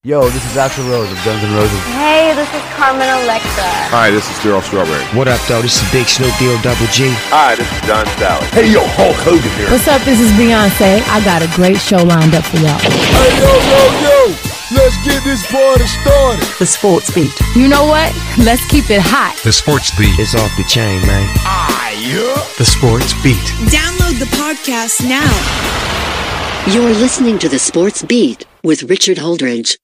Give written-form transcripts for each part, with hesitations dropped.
Yo, this is Axl Rose of Guns N' Roses. Hey, this is Carmen Electra. Hi, this is Daryl Strawberry. What up, though? This is Big Snoop Double G. Hi, this is John Sally. Hey, yo, Hulk Hogan here. What's up? This is Beyonce. I got a great show lined up for y'all. Hey, yo. Let's get this party started. The Sports Beat. You know what? Let's keep it hot. The Sports Beat. It's off the chain, man. Yeah. The Sports Beat. Download the podcast now. You're listening to The Sports Beat with Richard Holdridge.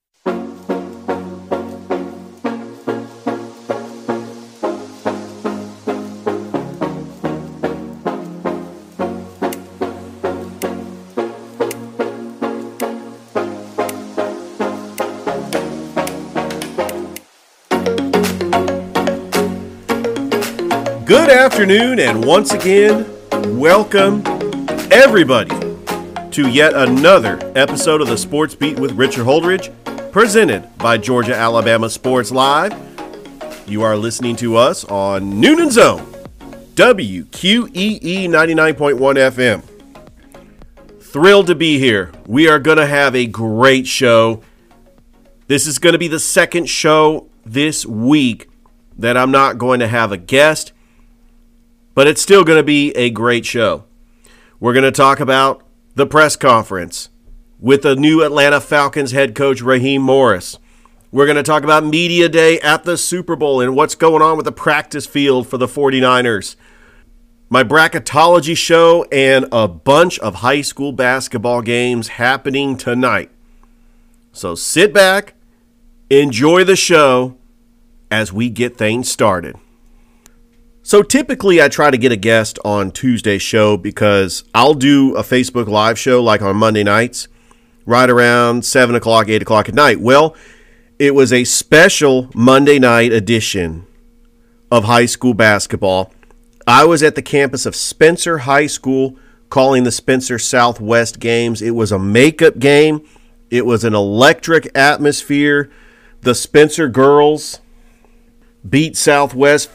Good afternoon, and once again, welcome everybody to yet another episode of the Sports Beat with Richard Holdridge, presented by Georgia Alabama Sports Live. You are listening to us on Noonan Zone, WQEE 99.1 FM. Thrilled to be here. We are going to have a great show. This is going to be the second show this week that I'm not going to have a guest, but it's still going to be a great show. We're going to talk about the press conference with the new Atlanta Falcons head coach, Raheem Morris. We're going to talk about Media Day at the Super Bowl and what's going on with the practice field for the 49ers. My bracketology show and a bunch of high school basketball games happening tonight. So sit back, enjoy the show as we get things started. So typically I try to get a guest on Tuesday's show because I'll do a Facebook Live show like on Monday nights, right around 7 o'clock, 8 o'clock at night. Well, it was a special Monday night edition of high school basketball. I was at the campus of Spencer High School calling the Spencer Southwest games. It was a makeup game. It was an electric atmosphere. The Spencer girls beat Southwest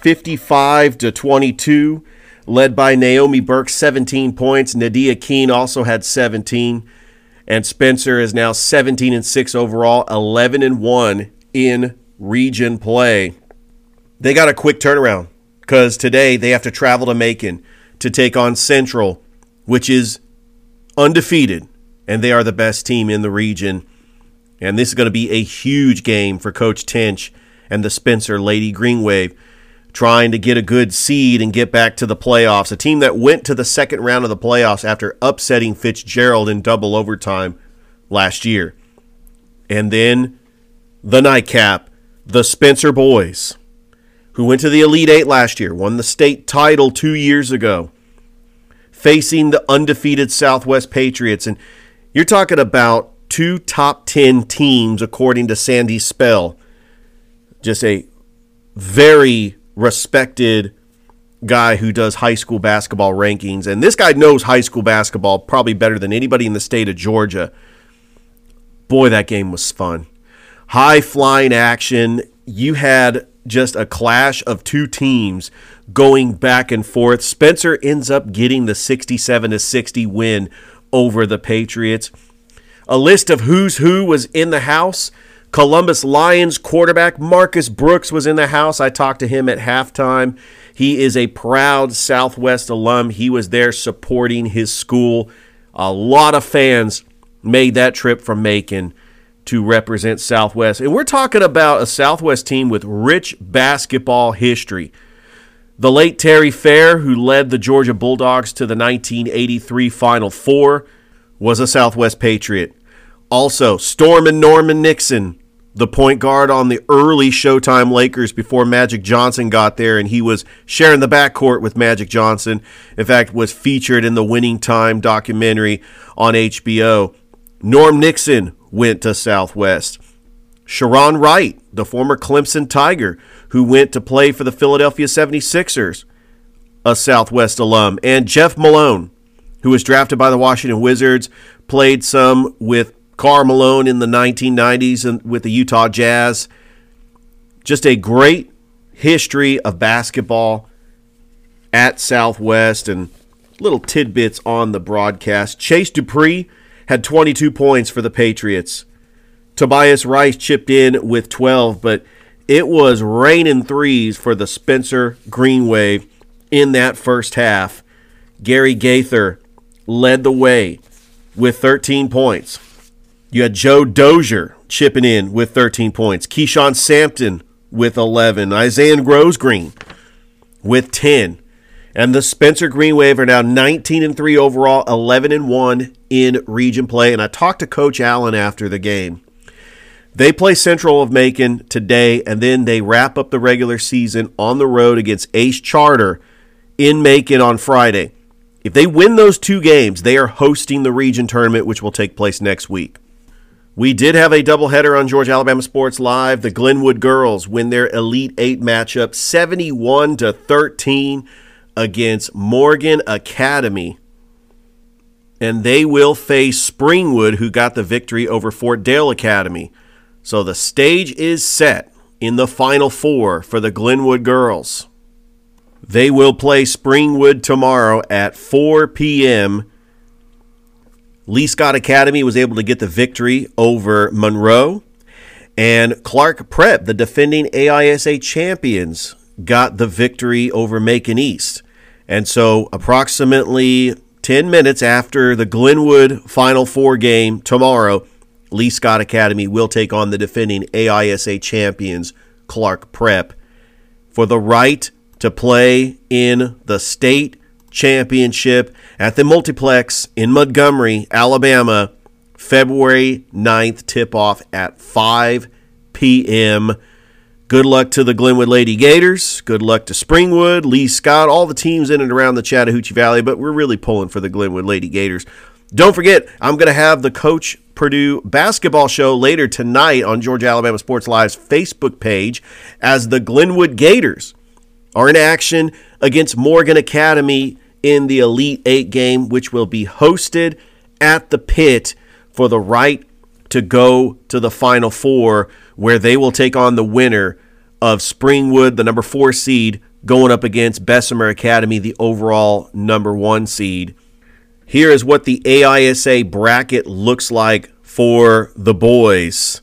55-22, led by Naomi Burke, 17 points. Nadia Keene also had 17. And Spencer is now 17-6 overall, 11-1 in region play. They got a quick turnaround because today they have to travel to Macon to take on Central, which is undefeated, and they are the best team in the region. And this is going to be a huge game for Coach Tench and the Spencer Lady Green Wave, trying to get a good seed and get back to the playoffs. A team that went to the second round of the playoffs after upsetting Fitzgerald in double overtime last year. And then the nightcap, the Spencer boys, who went to the Elite Eight last year, won the state title 2 years ago, facing the undefeated Southwest Patriots. And you're talking about two top 10 teams according to Sandy Spell. Just a very respected guy who does high school basketball rankings. And this guy knows high school basketball probably better than anybody in the state of Georgia. Boy, that game was fun. High-flying action. You had just a clash of two teams going back and forth. Spencer ends up getting the 67-60 win over the Patriots. A list of who's who was in the house. Columbus Lions quarterback Marcus Brooks was in the house. I talked to him at halftime. He is a proud Southwest alum. He was there supporting his school. A lot of fans made that trip from Macon to represent Southwest. And we're talking about a Southwest team with rich basketball history. The late Terry Fair, who led the Georgia Bulldogs to the 1983 Final Four, was a Southwest Patriot. Also, Storm and Norman Nixon, the point guard on the early Showtime Lakers before Magic Johnson got there, and he was sharing the backcourt with Magic Johnson. In fact, was featured in the Winning Time documentary on HBO. Norm Nixon went to Southwest. Sharon Wright, the former Clemson Tiger, who went to play for the Philadelphia 76ers, a Southwest alum. And Jeff Malone, who was drafted by the Washington Wizards, played some with Karl Malone in the 1990s and with the Utah Jazz. Just a great history of basketball at Southwest, and little tidbits on the broadcast. Chase Dupree had 22 points for the Patriots. Tobias Rice chipped in with 12, but it was raining threes for the Spencer Green Wave in that first half. Gary Gaither led the way with 13 points. You had Joe Dozier chipping in with 13 points. Keyshawn Sampton with 11. Isaiah Grosgreen with 10. And the Spencer Green Wave are now 19-3 overall, 11-1 in region play. And I talked to Coach Allen after the game. They play Central of Macon today, and then they wrap up the regular season on the road against Ace Charter in Macon on Friday. If they win those two games, they are hosting the region tournament, which will take place next week. We did have a doubleheader on Georgia Alabama Sports Live. The Glenwood girls win their Elite 8 matchup 71-13 against Morgan Academy. And they will face Springwood, who got the victory over Fort Dale Academy. So the stage is set in the Final Four for the Glenwood girls. They will play Springwood tomorrow at 4 p.m. Lee Scott Academy was able to get the victory over Monroe. And Clark Prep, the defending AISA champions, got the victory over Macon East. And so approximately 10 minutes after the Glenwood Final Four game tomorrow, Lee Scott Academy will take on the defending AISA champions, Clark Prep, for the right to play in the state championship at the Multiplex in Montgomery, Alabama, February 9th, tip-off at 5 p.m. Good luck to the Glenwood Lady Gators. Good luck to Springwood, Lee Scott, all the teams in and around the Chattahoochee Valley, but we're really pulling for the Glenwood Lady Gators. Don't forget, I'm going to have the Coach Purdue basketball show later tonight on Georgia Alabama Sports Live's Facebook page as the Glenwood Gators are in action against Morgan Academy in the Elite 8 game, which will be hosted at the Pit for the right to go to the Final Four, where they will take on the winner of Springwood, the number 4 seed, going up against Bessemer Academy, the overall number 1 seed. Here is what the AISA bracket looks like for the boys.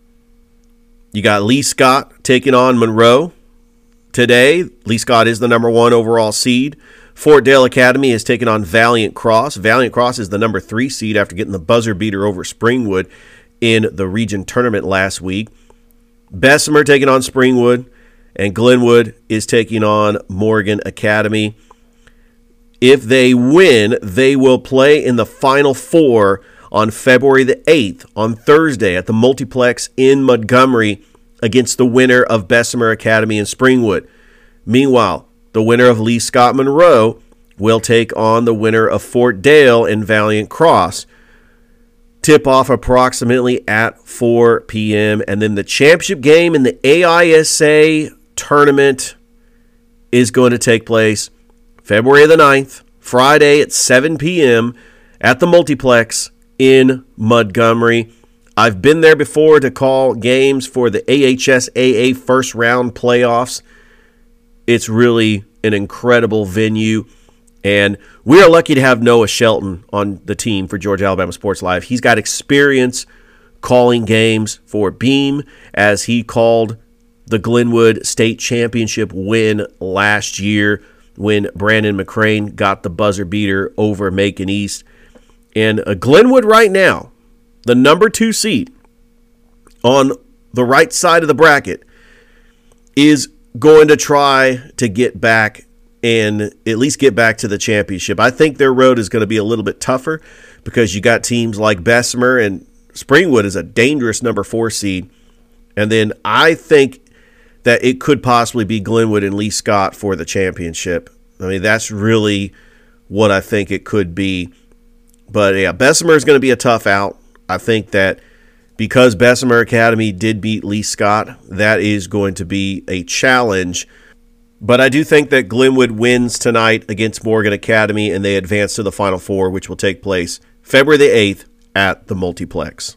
You got Lee Scott taking on Monroe today. Lee Scott is the number 1 overall seed. Fort Dale Academy is taking on Valiant Cross. Valiant Cross is the number 3 seed after getting the buzzer beater over Springwood in the region tournament last week. Bessemer taking on Springwood, and Glenwood is taking on Morgan Academy. If they win, they will play in the Final Four on February the 8th, on Thursday, at the Multiplex in Montgomery against the winner of Bessemer Academy and Springwood. Meanwhile, the winner of Lee Scott Monroe will take on the winner of Fort Dale and Valiant Cross. Tip-off approximately at 4 p.m. And then the championship game in the AISA tournament is going to take place February the 9th, Friday at 7 p.m. at the Multiplex in Montgomery. I've been there before to call games for the AHSAA first round playoffs. It's really an incredible venue, and we are lucky to have Noah Shelton on the team for Georgia Alabama Sports Live. He's got experience calling games for Beam, as he called the Glenwood State Championship win last year when Brandon McCrane got the buzzer beater over Macon East. And Glenwood right now, the number 2 seed on the right side of the bracket, is going to try to get back and at least get back to the championship. I think their road is going to be a little bit tougher because you got teams like Bessemer, and Springwood is a dangerous number 4 seed. And then I think that it could possibly be Glenwood and Lee Scott for the championship. I mean, that's really what I think it could be. But yeah, Bessemer is going to be a tough out. I think that because Bessemer Academy did beat Lee Scott, that is going to be a challenge. But I do think that Glenwood wins tonight against Morgan Academy, and they advance to the Final Four, which will take place February the 8th at the Multiplex.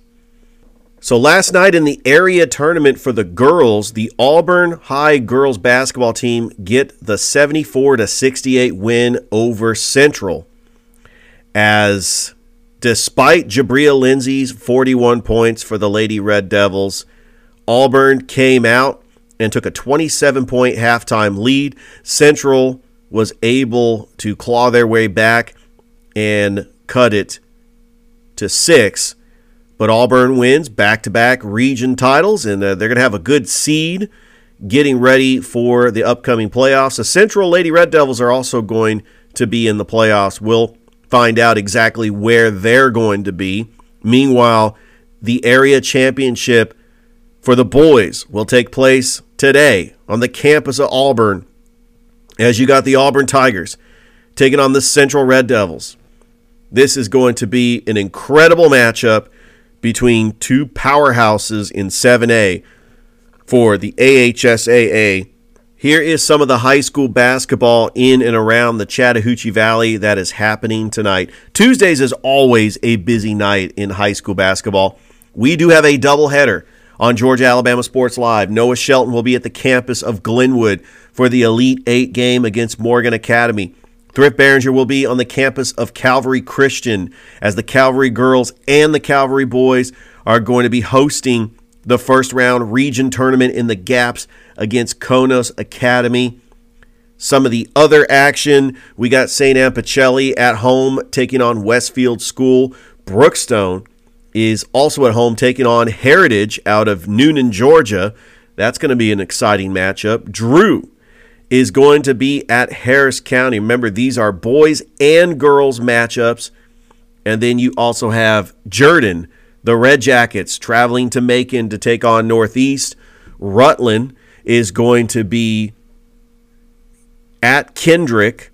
So last night in the area tournament for the girls, the Auburn High girls basketball team get the 74-68 win over Central, as Despite Jabria Lindsay's 41 points for the Lady Red Devils, Auburn came out and took a 27-point halftime lead. Central was able to claw their way back and cut it to 6. But Auburn wins back-to-back region titles, and they're going to have a good seed getting ready for the upcoming playoffs. The Central Lady Red Devils are also going to be in the playoffs. We'll find out exactly where they're going to be. Meanwhile, the area championship for the boys will take place today on the campus of Auburn, as you got the Auburn Tigers taking on the Central Red Devils. This is going to be an incredible matchup between two powerhouses in 7A for the AHSAA. Here is some of the high school basketball in and around the Chattahoochee Valley that is happening tonight. Tuesdays is always a busy night in high school basketball. We do have a doubleheader on Georgia Alabama Sports Live. Noah Shelton will be at the campus of Glenwood for the Elite 8 game against Morgan Academy. Thrift Behringer will be on the campus of Calvary Christian as the Calvary girls and the Calvary boys are going to be hosting the first round region tournament in the Gaps against Konos Academy. Some of the other action, we got St. Anne Pacelli at home taking on Westfield School. Brookstone is also at home taking on Heritage out of Noonan, Georgia. That's going to be an exciting matchup. Drew is going to be at Harris County. Remember, these are boys and girls matchups. And then you also have Jordan, the Red Jackets, traveling to Macon to take on Northeast. Rutland is going to be at Kendrick.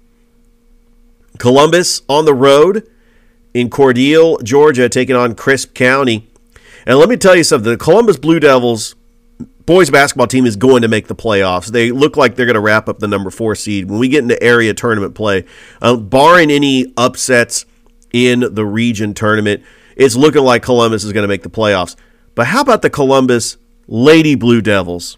Columbus on the road in Cordele, Georgia, taking on Crisp County. And let me tell you something. The Columbus Blue Devils boys basketball team is going to make the playoffs. They look like they're going to wrap up the number 4 seed. When we get into area tournament play, barring any upsets in the region tournament, it's looking like Columbus is going to make the playoffs. But how about the Columbus Lady Blue Devils?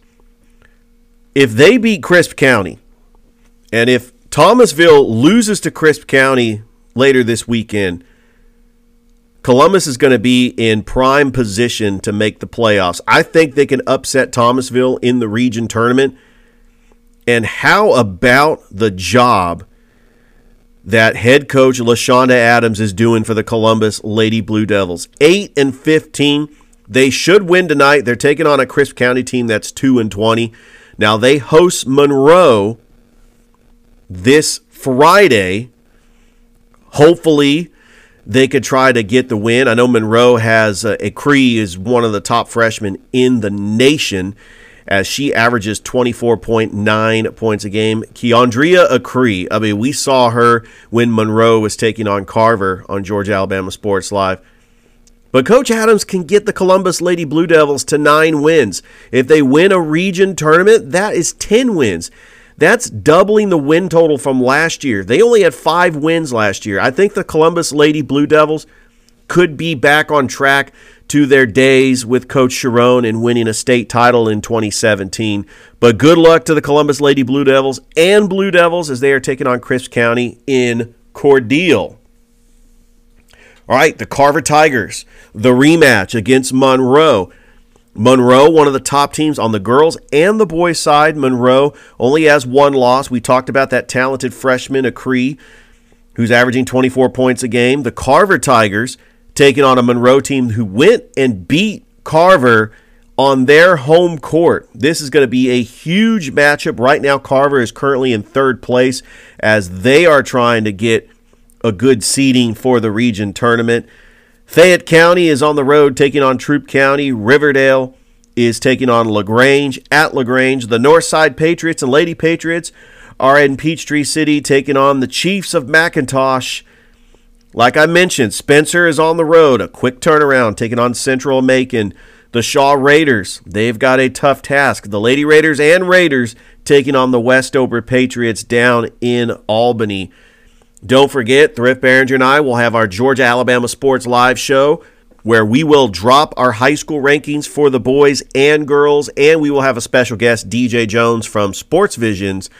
If they beat Crisp County, and if Thomasville loses to Crisp County later this weekend, Columbus is going to be in prime position to make the playoffs. I think they can upset Thomasville in the region tournament. And how about the job that head coach LaShonda Adams is doing for the Columbus Lady Blue Devils? 8-15. They should win tonight. They're taking on a Crisp County team that's 2-20. Now they host Monroe this Friday. Hopefully they could try to get the win. I know Monroe has Cree is one of the top freshmen in the nation, as she averages 24.9 points a game. Keandria Acree, I mean, we saw her when Monroe was taking on Carver on Georgia Alabama Sports Live. But Coach Adams can get the Columbus Lady Blue Devils to 9 wins. If they win a region tournament, that is 10 wins. That's doubling the win total from last year. They only had 5 wins last year. I think the Columbus Lady Blue Devils could be back on track to their days with Coach Sharon and winning a state title in 2017. But good luck to the Columbus Lady Blue Devils and Blue Devils as they are taking on Crisp County in Cordele. All right, the Carver Tigers, the rematch against Monroe. Monroe, one of the top teams on the girls and the boys side. Monroe only has 1 loss. We talked about that talented freshman, Acree, who's averaging 24 points a game. The Carver Tigers taking on a Monroe team who went and beat Carver on their home court. This is going to be a huge matchup. Right now, Carver is currently in 3rd place as they are trying to get a good seeding for the region tournament. Fayette County is on the road taking on Troup County. Riverdale is taking on LaGrange at LaGrange. The Northside Patriots and Lady Patriots are in Peachtree City taking on the Chiefs of McIntosh. Like I mentioned, Spencer is on the road. A quick turnaround taking on Central Macon. The Shaw Raiders, they've got a tough task. The Lady Raiders and Raiders taking on the Westover Patriots down in Albany. Don't forget, Thrift Behringer and I will have our Georgia Alabama Sports Live show where we will drop our high school rankings for the boys and girls, and we will have a special guest, DJ Jones from Sports Visions,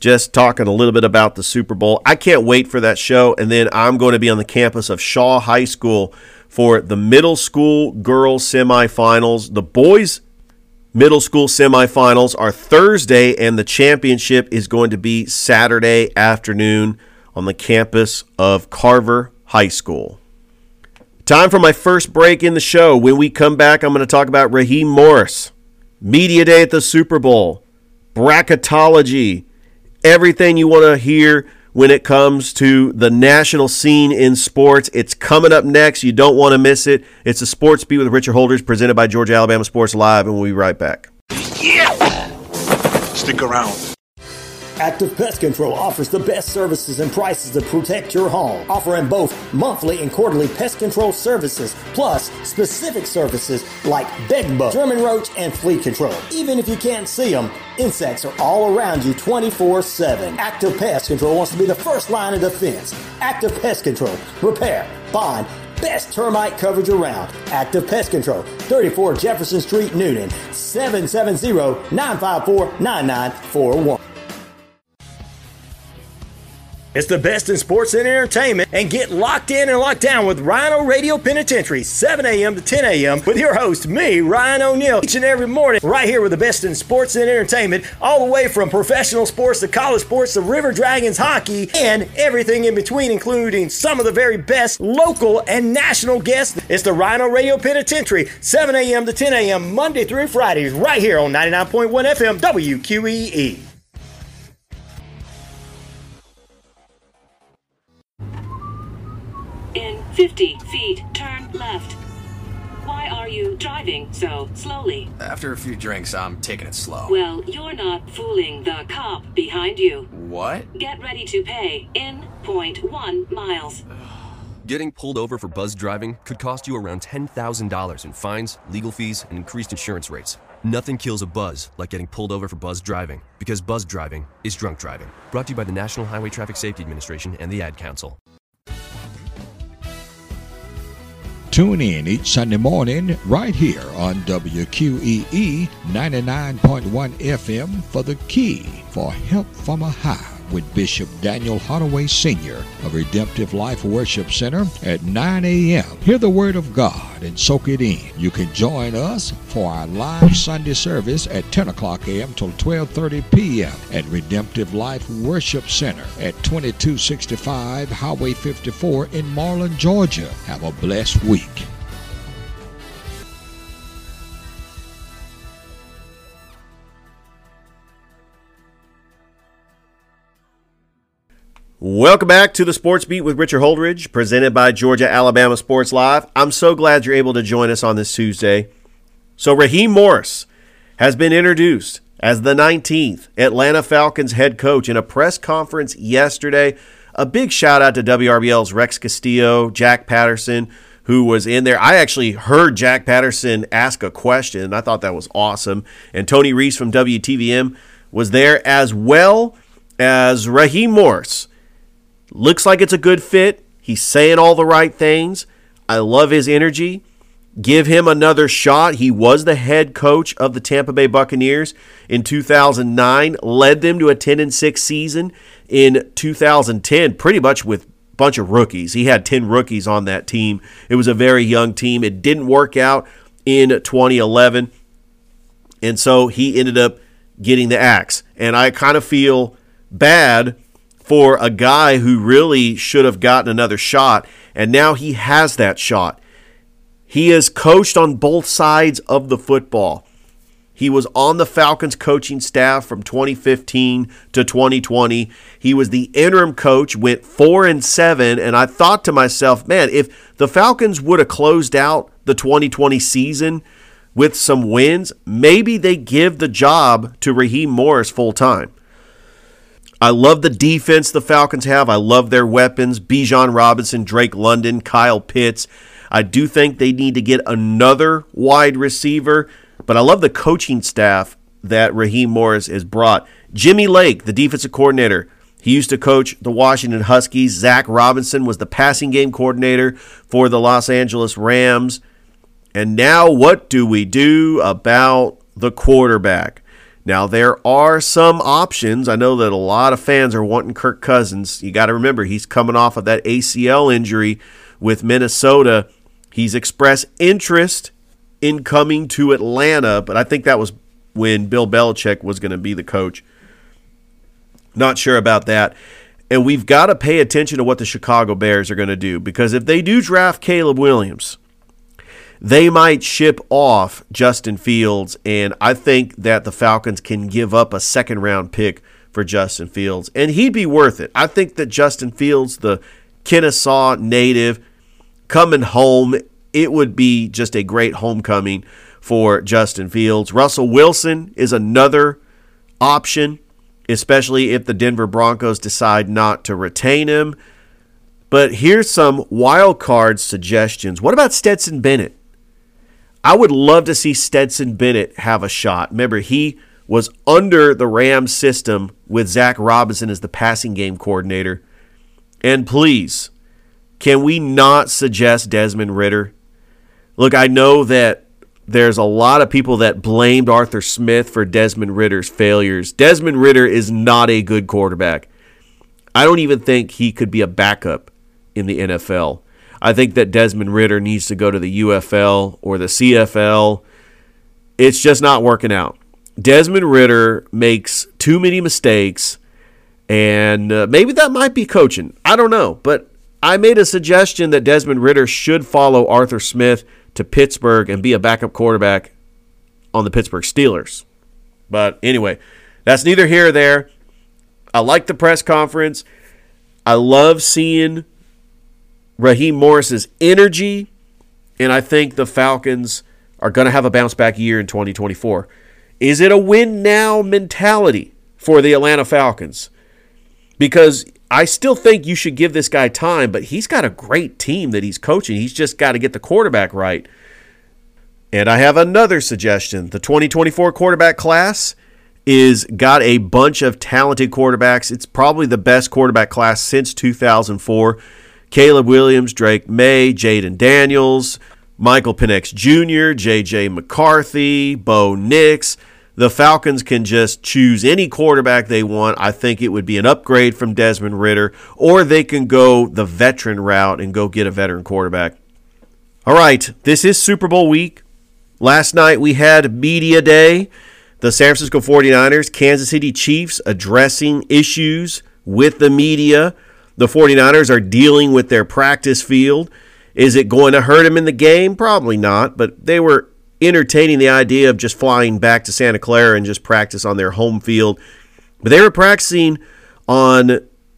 just talking a little bit about the Super Bowl. I can't wait for that show. And then I'm going to be on the campus of Shaw High School for the middle school girls semifinals. The boys middle school semifinals are Thursday, and the championship is going to be Saturday afternoon on the campus of Carver High School. Time for my first break in the show. When we come back, I'm going to talk about Raheem Morris, Media Day at the Super Bowl, bracketology, everything you want to hear when it comes to the national scene in sports. It's coming up next. You don't want to miss it. It's the Sports Beat with Richard Holdridge, presented by Georgia Alabama Sports Live, and we'll be right back. Yeah! Stick around. Active Pest Control offers the best services and prices to protect your home, offering both monthly and quarterly pest control services, plus specific services like bedbug, German roach, and flea control. Even if you can't see them, insects are all around you 24/7. Active Pest Control wants to be the first line of defense. Active Pest Control. Repair, bond, best termite coverage around. Active Pest Control. 34 Jefferson Street, Noonan. 770-954-9941. It's the best in sports and entertainment, and get locked in and locked down with Rhino Radio Penitentiary, 7 a.m. to 10 a.m. with your host, me, Ryan O'Neal, each and every morning, right here with the best in sports and entertainment, all the way from professional sports to college sports to River Dragons hockey, and everything in between, including some of the very best local and national guests. It's the Rhino Radio Penitentiary, 7 a.m. to 10 a.m. Monday through Fridays, right here on 99.1 FM WQEE. In 50 feet, turn left. Why are you driving so slowly? After a few drinks, I'm taking it slow. Well, you're not fooling the cop behind you. What? Get ready to pay in 0.1 miles. Getting pulled over for buzz driving could cost you around $10,000 in fines, legal fees, and increased insurance rates. Nothing kills a buzz like getting pulled over for buzz driving, because buzz driving is drunk driving. Brought to you by the National Highway Traffic Safety Administration and the Ad Council. Tune in each Sunday morning right here on WQEE 99.1 FM for The Key for Help from a High with Bishop Daniel Holloway Sr. of Redemptive Life Worship Center at 9 a.m. Hear the Word of God and soak it in. You can join us for our live Sunday service at 10 o'clock a.m. till 12:30 p.m. at Redemptive Life Worship Center at 2265 Highway 54 in Marlin, Georgia. Have a blessed week. Welcome back to the Sports Beat with Richard Holdridge, presented by Georgia Alabama Sports Live. I'm so glad you're able to join us on this Tuesday. So Raheem Morris has been introduced as the 19th Atlanta Falcons head coach in a press conference yesterday. A big shout out to WRBL's Rex Castillo, Jack Patterson, who was in there. I actually heard Jack Patterson ask a question. I thought that was awesome. And Tony Reese from WTVM was there, as well as Raheem Morris. Looks like it's a good fit. He's saying all the right things. I love his energy. Give him another shot. He was the head coach of the Tampa Bay Buccaneers in 2009, led them to a 10-6 season in 2010, pretty much with a bunch of rookies. He had 10 rookies on that team. It was a very young team. It didn't work out in 2011, and so he ended up getting the axe. And I kind of feel bad for a guy who really should have gotten another shot, and now he has that shot. He has coached on both sides of the football. He was on the Falcons coaching staff from 2015 to 2020. He was the interim coach, went 4-7, and I thought to myself, man, if the Falcons would have closed out the 2020 season with some wins, maybe they give the job to Raheem Morris full time. I love the defense the Falcons have. I love their weapons. Bijan Robinson, Drake London, Kyle Pitts. I do think they need to get another wide receiver, but I love the coaching staff that Raheem Morris has brought. Jimmy Lake, the defensive coordinator, he used to coach the Washington Huskies. Zach Robinson was the passing game coordinator for the Los Angeles Rams. And now what do we do about the quarterback? Now, there are some options. I know that a lot of fans are wanting Kirk Cousins. You got to remember, he's coming off of that ACL injury with Minnesota. He's expressed interest in coming to Atlanta, but I think that was when Bill Belichick was going to be the coach. Not sure about that. And we've got to pay attention to what the Chicago Bears are going to do, because if they do draft Caleb Williams, they might ship off Justin Fields, and I think that the Falcons can give up a second-round pick for Justin Fields, and he'd be worth it. I think that Justin Fields, the Kennesaw native, coming home, it would be just a great homecoming for Justin Fields. Russell Wilson is another option, especially if the Denver Broncos decide not to retain him. But here's some wild card suggestions. What about Stetson Bennett? I would love to see Stetson Bennett have a shot. Remember, he was under the Rams system with Zach Robinson as the passing game coordinator. And please, can we not suggest Desmond Ridder? Look, I know that there's a lot of people that blamed Arthur Smith for Desmond Ridder's failures. Desmond Ridder is not a good quarterback. I don't even think he could be a backup in the NFL. I think that Desmond Ridder needs to go to the UFL or the CFL. It's just not working out. Desmond Ridder makes too many mistakes, and maybe that might be coaching. I don't know. But I made a suggestion that Desmond Ridder should follow Arthur Smith to Pittsburgh and be a backup quarterback on the Pittsburgh Steelers. But anyway, that's neither here or there. I like the press conference. I love seeing Raheem Morris's energy, and I think the Falcons are going to have a bounce-back year in 2024. Is it a win-now mentality for the Atlanta Falcons? Because I still think you should give this guy time, but he's got a great team that he's coaching. He's just got to get the quarterback right. And I have another suggestion. The 2024 quarterback class is got a bunch of talented quarterbacks. It's probably the best quarterback class since 2004. Caleb Williams, Drake May, Jaden Daniels, Michael Penix Jr., J.J. McCarthy, Bo Nix. The Falcons can just choose any quarterback they want. I think it would be an upgrade from Desmond Ridder, or they can go the veteran route and go get a veteran quarterback. All right, this is Super Bowl week. Last night we had Media Day. The San Francisco 49ers, Kansas City Chiefs addressing issues with the media. The 49ers are dealing with their practice field. Is it going to hurt them in the game? Probably not, but they were entertaining the idea of just flying back to Santa Clara and just practice on their home field. But they were practicing on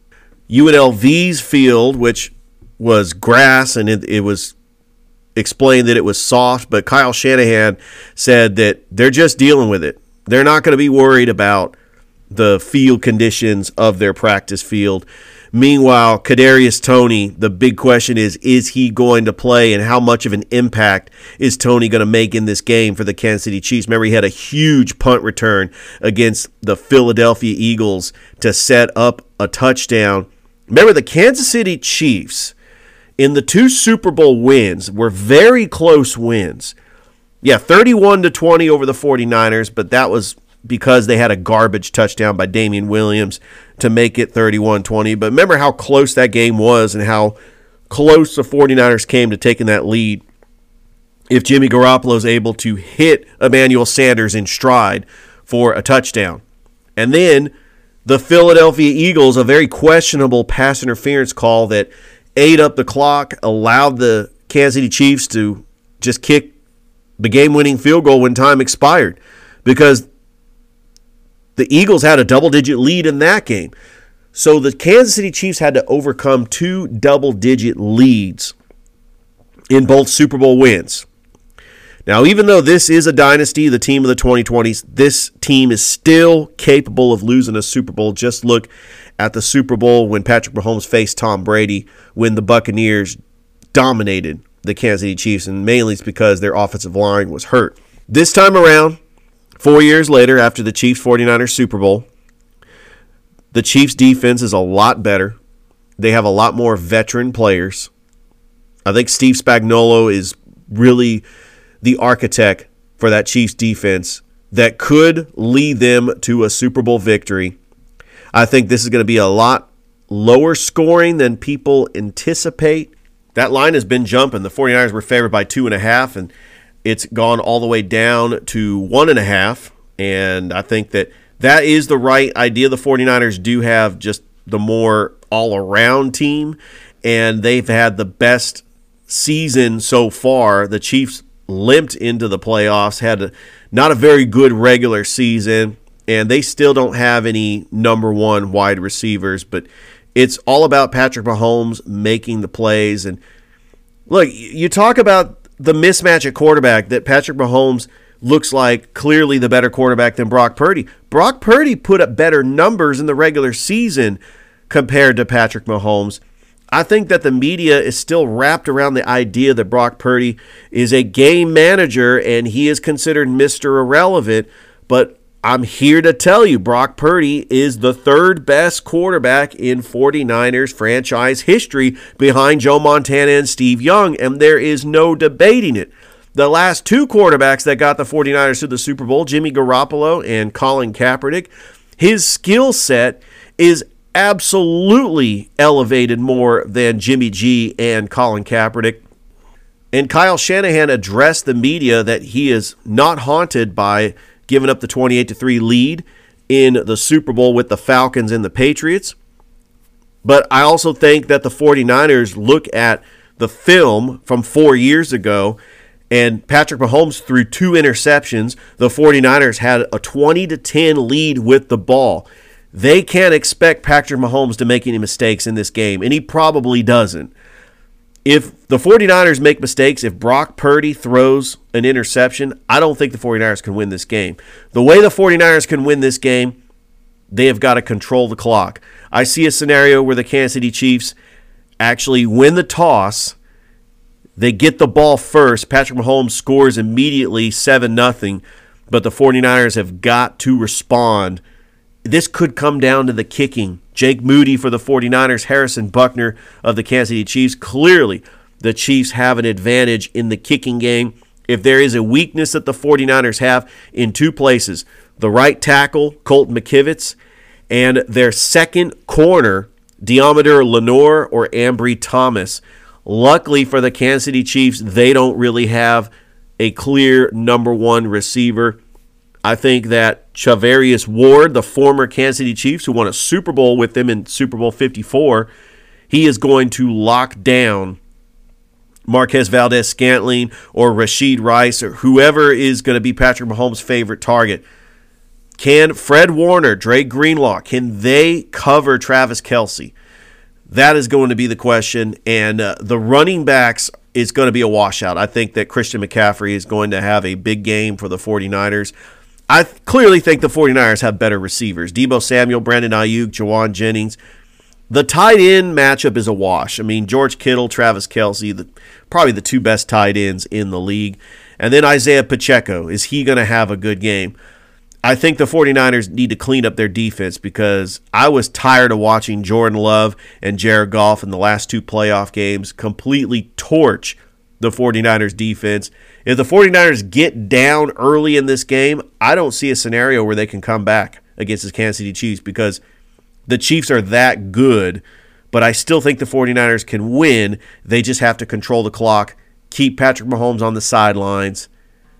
UNLV's field, which was grass, and it was explained that it was soft, but Kyle Shanahan said that they're just dealing with it. They're not going to be worried about the field conditions of their practice field. Meanwhile, Kadarius Toney, the big question is he going to play, and how much of an impact is Toney going to make in this game for the Kansas City Chiefs? Remember, he had a huge punt return against the Philadelphia Eagles to set up a touchdown. Remember, the Kansas City Chiefs in the 2 Super Bowl wins were very close wins. Yeah, 31-20 over the 49ers, but that was because they had a garbage touchdown by Damian Williams to make it 31-20. But remember how close that game was and how close the 49ers came to taking that lead. If Jimmy Garoppolo is able to hit Emmanuel Sanders in stride for a touchdown. And then the Philadelphia Eagles, a very questionable pass interference call that ate up the clock, allowed the Kansas City Chiefs to just kick the game-winning field goal when time expired, because the Eagles had a double-digit lead in that game. So the Kansas City Chiefs had to overcome 2 double-digit leads in both Super Bowl wins. Now, even though this is a dynasty, the team of the 2020s, this team is still capable of losing a Super Bowl. Just look at the Super Bowl when Patrick Mahomes faced Tom Brady, when the Buccaneers dominated the Kansas City Chiefs, and mainly it's because their offensive line was hurt. This time around, 4 years later, after the Chiefs-49ers Super Bowl, the Chiefs' defense is a lot better. They have a lot more veteran players. I think Steve Spagnuolo is really the architect for that Chiefs defense. that could lead them to a Super Bowl victory. I think this is going to be a lot lower scoring than people anticipate. That line has been jumping. The 49ers were favored by 2.5, and it's gone all the way down to 1.5. And I think that is the right idea. The 49ers do have just the more all-around team, and they've had the best season so far. The Chiefs limped into the playoffs, had not a very good regular season, and they still don't have any number one wide receivers. But it's all about Patrick Mahomes making the plays. And look, you talk about the mismatch at quarterback, that Patrick Mahomes looks like clearly the better quarterback than Brock Purdy. Brock Purdy put up better numbers in the regular season compared to Patrick Mahomes. I think that the media is still wrapped around the idea that Brock Purdy is a game manager and he is considered Mr. Irrelevant, but I'm here to tell you Brock Purdy is the third best quarterback in 49ers franchise history behind Joe Montana and Steve Young, and there is no debating it. The last two quarterbacks that got the 49ers to the Super Bowl, Jimmy Garoppolo and Colin Kaepernick, his skill set is absolutely elevated more than Jimmy G and Colin Kaepernick. And Kyle Shanahan addressed the media that he is not haunted by giving up the 28-3 lead in the Super Bowl with the Falcons and the Patriots. But I also think that the 49ers look at the film from 4 years ago, and Patrick Mahomes threw 2 interceptions. The 49ers had a 20-10 lead with the ball. They can't expect Patrick Mahomes to make any mistakes in this game, and he probably doesn't. If the 49ers make mistakes, if Brock Purdy throws an interception, I don't think the 49ers can win this game. The way the 49ers can win this game, they have got to control the clock. I see a scenario where the Kansas City Chiefs actually win the toss. They get the ball first. Patrick Mahomes scores immediately 7-0, but the 49ers have got to respond. This could come down to the kicking. Jake Moody for the 49ers, Harrison Buckner of the Kansas City Chiefs. Clearly, the Chiefs have an advantage in the kicking game. If there is a weakness that the 49ers have in 2 places, the right tackle, Colton McKivitz, and their second corner, Deommodore Lenoir or Ambry Thomas. Luckily for the Kansas City Chiefs, they don't really have a clear number one receiver. I think that Charvarius Ward, the former Kansas City Chiefs who won a Super Bowl with them in Super Bowl 54, he is going to lock down Marquez Valdez-Scantling or Rashid Rice or whoever is going to be Patrick Mahomes' favorite target. Can Fred Warner, Dre Greenlaw, can they cover Travis Kelce? That is going to be the question, and the running backs is going to be a washout. I think that Christian McCaffrey is going to have a big game for the 49ers. I clearly think the 49ers have better receivers. Deebo Samuel, Brandon Ayuk, Jawan Jennings. The tight end matchup is a wash. I mean, George Kittle, Travis Kelce, probably the 2 best tight ends in the league. And then Isaiah Pacheco. Is he going to have a good game? I think the 49ers need to clean up their defense because I was tired of watching Jordan Love and Jared Goff in the last 2 playoff games completely torch the 49ers defense. If the 49ers get down early in this game, I don't see a scenario where they can come back against the Kansas City Chiefs because the Chiefs are that good, but I still think the 49ers can win. They just have to control the clock, keep Patrick Mahomes on the sidelines,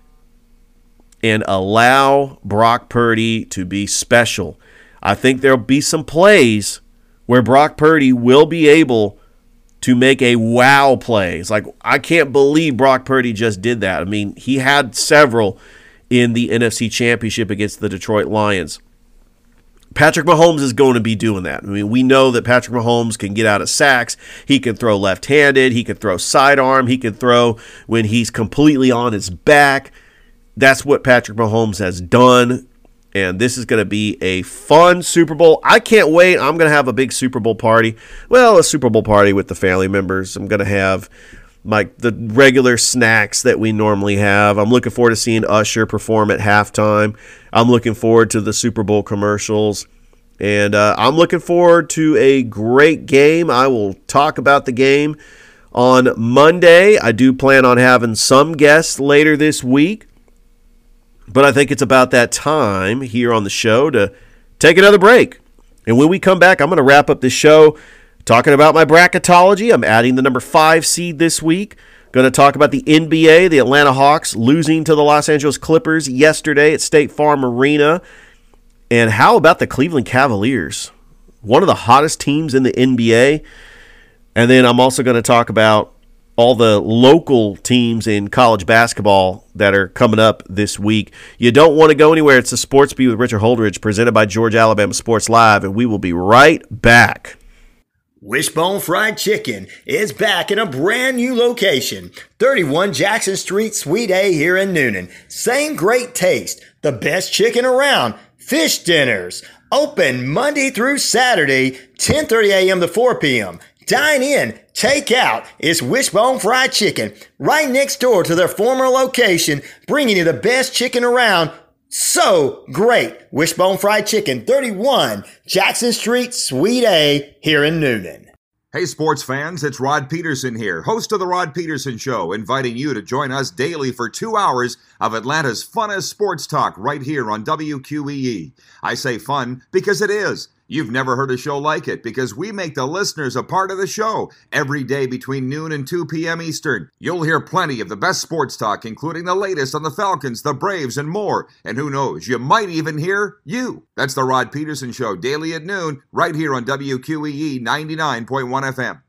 and allow Brock Purdy to be special. I think there'll be some plays where Brock Purdy will be able to make a wow play. It's like, I can't believe Brock Purdy just did that. I mean, he had several in the NFC Championship against the Detroit Lions. Patrick Mahomes is going to be doing that. I mean, we know that Patrick Mahomes can get out of sacks. He can throw left-handed. He can throw sidearm. He can throw when he's completely on his back. That's what Patrick Mahomes has done, and this is going to be a fun Super Bowl. I can't wait. I'm going to have a big Super Bowl party. Well, a Super Bowl party with the family members. I'm going to have the regular snacks that we normally have. I'm looking forward to seeing Usher perform at halftime. I'm looking forward to the Super Bowl commercials, and I'm looking forward to a great game. I will talk about the game on Monday. I do plan on having some guests later this week. But I think it's about that time here on the show to take another break. And when we come back, I'm going to wrap up this show talking about my bracketology. I'm adding the number 5 seed this week. Going to talk about the NBA, the Atlanta Hawks losing to the Los Angeles Clippers yesterday at State Farm Arena. And how about the Cleveland Cavaliers? One of the hottest teams in the NBA. And then I'm also going to talk about all the local teams in college basketball that are coming up this week. You don't want to go anywhere. It's the Sports Beat with Richard Holdridge, presented by Georgia Alabama Sports Live, and we will be right back. Wishbone Fried Chicken is back in a brand new location, 31 Jackson Street, Suite A here in Noonan. Same great taste, the best chicken around, fish dinners, open Monday through Saturday, 10:30 a.m. to 4 p.m. Dine in, take out. It's Wishbone Fried Chicken, right next door to their former location, bringing you the best chicken around. So great. Wishbone Fried Chicken, 31 Jackson Street, Suite A, here in Noonan. Hey sports fans, it's Rod Peterson here, host of The Rod Peterson Show, inviting you to join us daily for 2 hours of Atlanta's funnest sports talk right here on WQEE. I say fun because it is. You've never heard a show like it because we make the listeners a part of the show every day between noon and 2 p.m. Eastern. You'll hear plenty of the best sports talk, including the latest on the Falcons, the Braves, and more. And who knows, you might even hear you. That's The Rod Peterson Show, daily at noon, right here on WQEE 99.1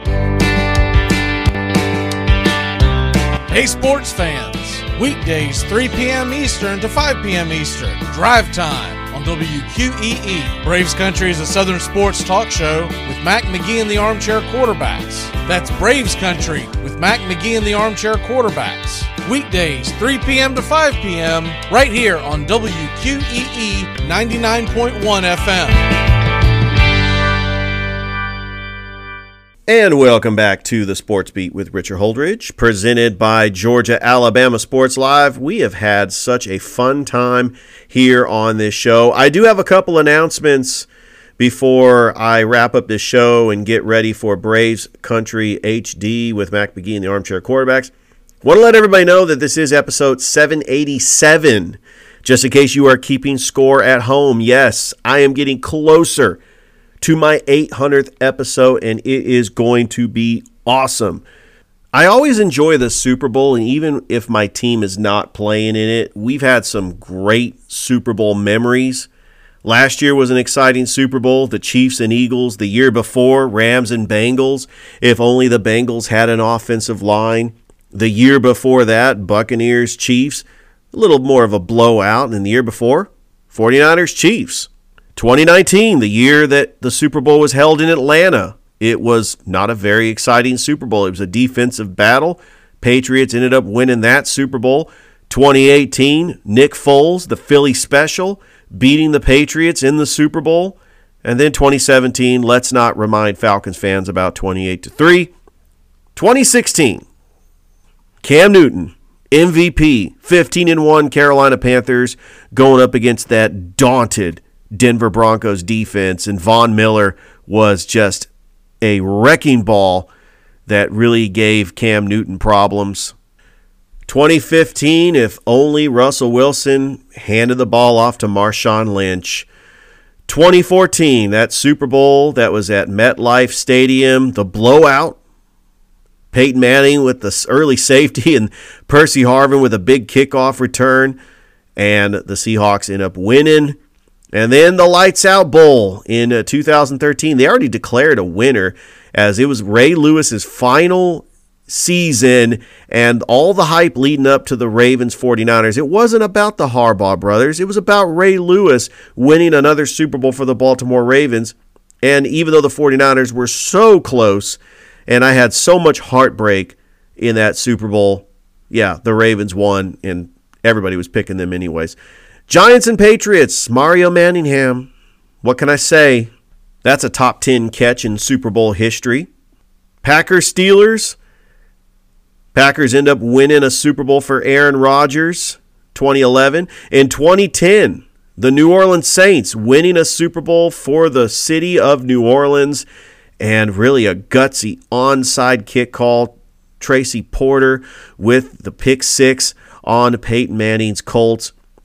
FM. Hey sports fans, weekdays 3 p.m. Eastern to 5 p.m. Eastern, drive time on WQEE. Braves Country is a Southern sports talk show with Mac McGee and the Armchair Quarterbacks. That's Braves Country with Mac McGee and the Armchair Quarterbacks. Weekdays 3 p.m. to 5 p.m. right here on WQEE 99.1 FM. And welcome back to the Sports Beat with Richard Holdridge, presented by Georgia Alabama Sports Live. We have had such a fun time here on this show. I do have a couple announcements before I wrap up this show and get ready for Braves Country HD with Mac McGee and the Armchair Quarterbacks. Want to let everybody know that this is episode 787. Just in case you are keeping score at home, yes, I am getting closer to my 800th episode, and it is going to be awesome. I always enjoy the Super Bowl, and even if my team is not playing in it, we've had some great Super Bowl memories. Last year was an exciting Super Bowl, the Chiefs and Eagles. The year before, Rams and Bengals, if only the Bengals had an offensive line. The year before that, Buccaneers, Chiefs, a little more of a blowout. And the year before, 49ers, Chiefs. 2019, the year that the Super Bowl was held in Atlanta, it was not a very exciting Super Bowl. It was a defensive battle. Patriots ended up winning that Super Bowl. 2018, Nick Foles, the Philly special, beating the Patriots in the Super Bowl. And then 2017, let's not remind Falcons fans about 28-3. 2016, Cam Newton, MVP, 15-1 Carolina Panthers, going up against that daunted Denver Broncos defense, and Von Miller was just a wrecking ball that really gave Cam Newton problems. 2015, if only Russell Wilson handed the ball off to Marshawn Lynch. 2014, that Super Bowl that was at MetLife Stadium, the blowout. Peyton Manning with the early safety and Percy Harvin with a big kickoff return, and the Seahawks end up winning. And then the Lights Out Bowl in 2013. They already declared a winner, as it was Ray Lewis's final season and all the hype leading up to the Ravens 49ers. It wasn't about the Harbaugh brothers. It was about Ray Lewis winning another Super Bowl for the Baltimore Ravens. And even though the 49ers were so close and I had so much heartbreak in that Super Bowl, yeah, the Ravens won and everybody was picking them anyways. Giants and Patriots, Mario Manningham. What can I say? That's a top 10 catch in Super Bowl history. Packers Steelers. Packers end up winning a Super Bowl for Aaron Rodgers, 2011. In 2010, the New Orleans Saints winning a Super Bowl for the city of New Orleans, and really a gutsy onside kick call. Tracy Porter with the pick six on Peyton Manning's Colts.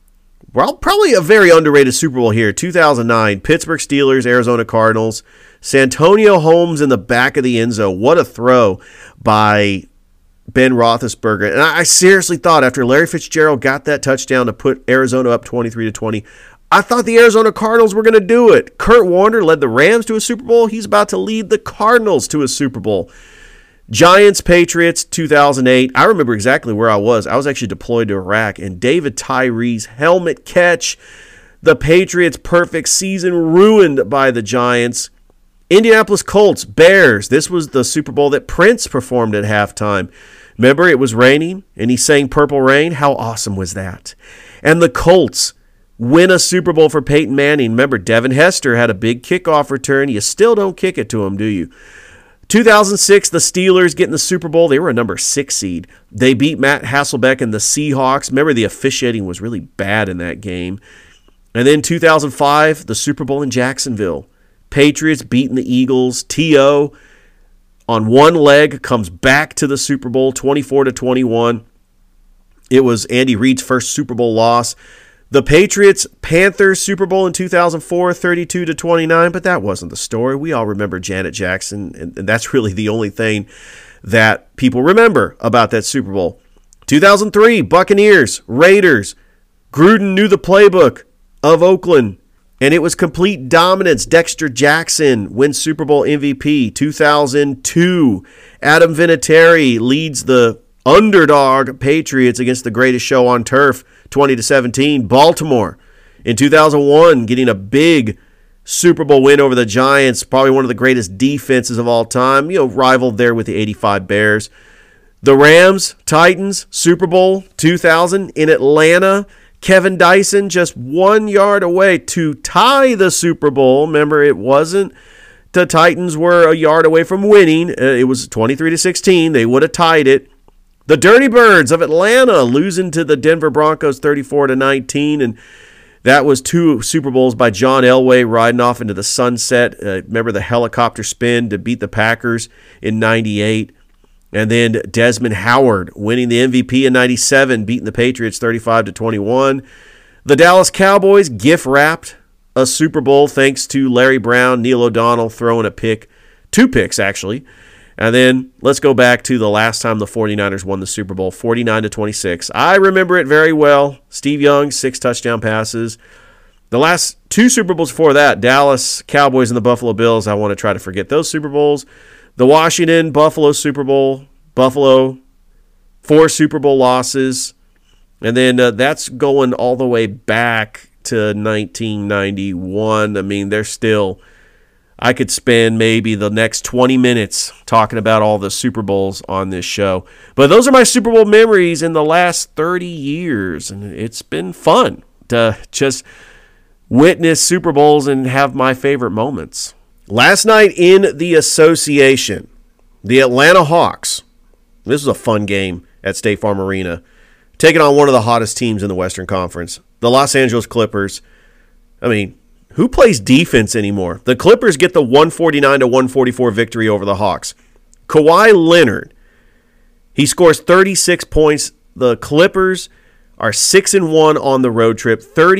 Well, probably a very underrated Super Bowl here. 2009, Pittsburgh Steelers, Arizona Cardinals. Santonio Holmes in the back of the end zone. What a throw by Ben Roethlisberger. And I seriously thought after Larry Fitzgerald got that touchdown to put Arizona up 23-20, I thought the Arizona Cardinals were going to do it. Kurt Warner led the Rams to a Super Bowl. He's about to lead the Cardinals to a Super Bowl. Giants, Patriots, 2008. I remember exactly where I was. I was actually deployed to Iraq, and David Tyree's helmet catch. The Patriots' perfect season ruined by the Giants. Indianapolis Colts, Bears. This was the Super Bowl that Prince performed at halftime. Remember, it was raining, and he sang Purple Rain. How awesome was that? And the Colts win a Super Bowl for Peyton Manning. Remember, Devin Hester had a big kickoff return. You still don't kick it to him, do you? 2006, the Steelers get in the Super Bowl. They were a number 6 seed. They beat Matt Hasselbeck and the Seahawks. Remember, the officiating was really bad in that game. And then 2005, the Super Bowl in Jacksonville. Patriots beating the Eagles. T.O. on one leg comes back to the Super Bowl, 24-21. It was Andy Reid's first Super Bowl loss. The Patriots-Panthers Super Bowl in 2004, 32-29, but that wasn't the story. We all remember Janet Jackson, and that's really the only thing that people remember about that Super Bowl. 2003, Buccaneers, Raiders. Gruden knew the playbook of Oakland, and it was complete dominance. Dexter Jackson wins Super Bowl MVP. 2002, Adam Vinatieri leads the underdog Patriots against the greatest show on turf, 20-17. Baltimore in 2001 getting a big Super Bowl win over the Giants, probably one of the greatest defenses of all time, rivaled there with the 85 Bears. The Rams, Titans, Super Bowl 2000 in Atlanta. Kevin Dyson just 1 yard away to tie the Super Bowl. Remember, it wasn't the Titans were a yard away from winning. It was 23-16. They would have tied it. The Dirty Birds of Atlanta losing to the Denver Broncos 34-19, and that was 2 Super Bowls by John Elway riding off into the sunset. Remember the helicopter spin to beat the Packers in 98, and then Desmond Howard winning the MVP in 97, beating the Patriots 35-21. The Dallas Cowboys gift-wrapped a Super Bowl thanks to Larry Brown, Neil O'Donnell throwing a pick, 2 picks actually. And then let's go back to the last time the 49ers won the Super Bowl, 49-26. I remember it very well. Steve Young, 6 touchdown passes. The last 2 Super Bowls before that, Dallas Cowboys and the Buffalo Bills, I want to try to forget those Super Bowls. The Washington-Buffalo Super Bowl, Buffalo, 4 Super Bowl losses. And then that's going all the way back to 1991. I mean, they're still... I could spend maybe the next 20 minutes talking about all the Super Bowls on this show. But those are my Super Bowl memories in the last 30 years. And it's been fun to just witness Super Bowls and have my favorite moments. Last night in the association, the Atlanta Hawks. This was a fun game at State Farm Arena. Taking on one of the hottest teams in the Western Conference, the Los Angeles Clippers. I mean, who plays defense anymore? The Clippers get the 149-144 victory over the Hawks. Kawhi Leonard, he scores 36 points. The Clippers are 6-1 on the road trip,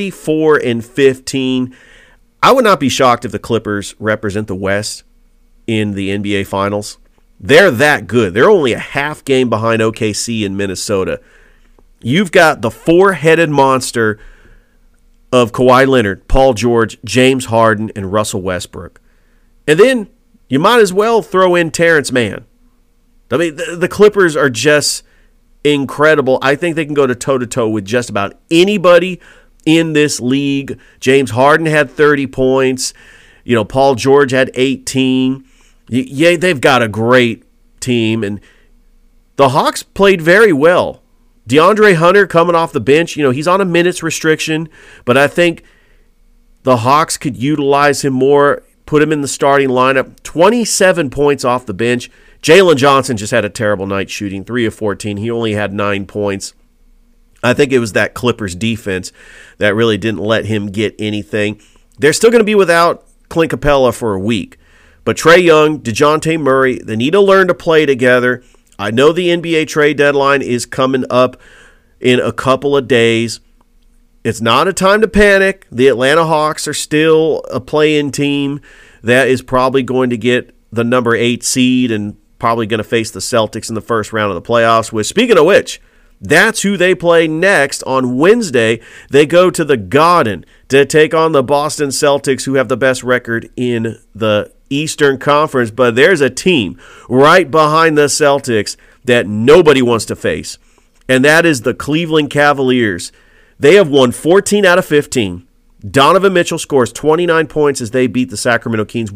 34-15. I would not be shocked if the Clippers represent the West in the NBA Finals. They're that good. They're only a half game behind OKC in Minnesota. You've got the 4-headed monster of Kawhi Leonard, Paul George, James Harden, and Russell Westbrook. And then you might as well throw in Terrence Mann. I mean, the Clippers are just incredible. I think they can go toe-to-toe with just about anybody in this league. James Harden had 30 points. Paul George had 18. Yeah, they've got a great team. And the Hawks played very well. DeAndre Hunter coming off the bench, he's on a minutes restriction, but I think the Hawks could utilize him more, put him in the starting lineup. 27 points off the bench. Jalen Johnson just had a terrible night shooting, 3 of 14. He only had 9 points. I think it was that Clippers defense that really didn't let him get anything. They're still going to be without Clint Capella for a week, but Trae Young, DeJounte Murray, they need to learn to play together. I know the NBA trade deadline is coming up in a couple of days. It's not a time to panic. The Atlanta Hawks are still a play-in team that is probably going to get the number 8 seed and probably going to face the Celtics in the first round of the playoffs. Which, speaking of which, that's who they play next on Wednesday. They go to the Garden to take on the Boston Celtics, who have the best record in the Eastern Conference. But there's a team right behind the Celtics that nobody wants to face, and that is the Cleveland Cavaliers. They have won 14 out of 15. Donovan Mitchell scores 29 points as they beat the Sacramento Kings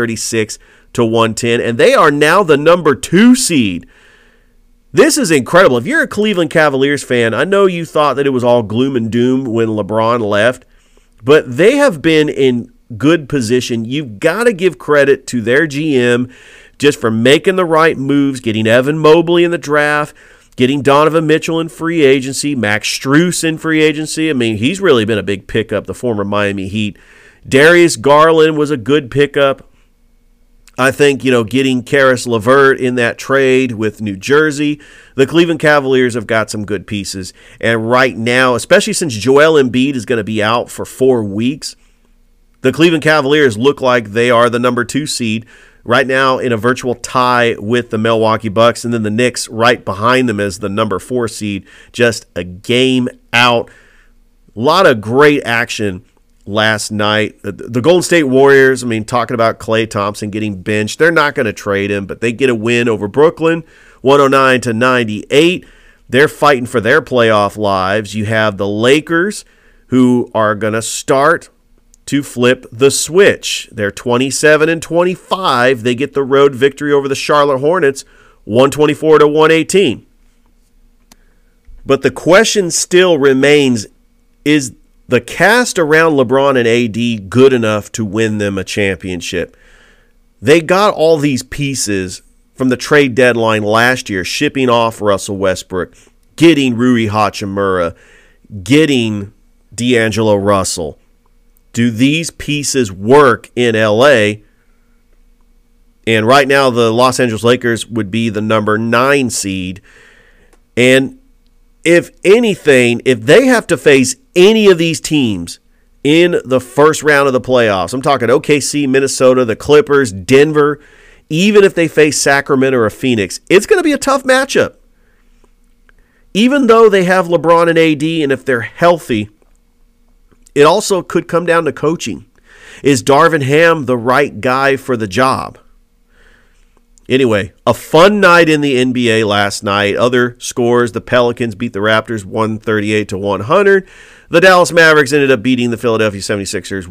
136-110, and they are now the number 2 seed. This is incredible. If you're a Cleveland Cavaliers fan, I know you thought that it was all gloom and doom when LeBron left, but they have been in good position. You've got to give credit to their GM just for making the right moves, getting Evan Mobley in the draft, getting Donovan Mitchell in free agency, Max Strus in free agency. I mean, he's really been a big pickup, the former Miami Heat. Darius Garland was a good pickup. I think, getting Karis LeVert in that trade with New Jersey, the Cleveland Cavaliers have got some good pieces. And right now, especially since Joel Embiid is going to be out for 4 weeks, the Cleveland Cavaliers look like they are the number 2 seed right now in a virtual tie with the Milwaukee Bucks, and then the Knicks right behind them as the number 4 seed, just a game out. A lot of great action last night. The Golden State Warriors, talking about Klay Thompson getting benched, they're not going to trade him, but they get a win over Brooklyn, 109-98. They're fighting for their playoff lives. You have the Lakers, who are going to start to flip the switch. They're 27-25. They get the road victory over the Charlotte Hornets, 124-118. But the question still remains, is the cast around LeBron and AD good enough to win them a championship? They got all these pieces from the trade deadline last year, shipping off Russell Westbrook, getting Rui Hachimura, getting D'Angelo Russell. Do these pieces work in LA? And right now, the Los Angeles Lakers would be the number 9 seed. And if anything, if they have to face any of these teams in the first round of the playoffs, I'm talking OKC, Minnesota, the Clippers, Denver, even if they face Sacramento or Phoenix, it's going to be a tough matchup. Even though they have LeBron and AD, and if they're healthy, it also could come down to coaching. Is Darvin Ham the right guy for the job? Anyway, a fun night in the NBA last night. Other scores, the Pelicans beat the Raptors 138-100. The Dallas Mavericks ended up beating the Philadelphia 76ers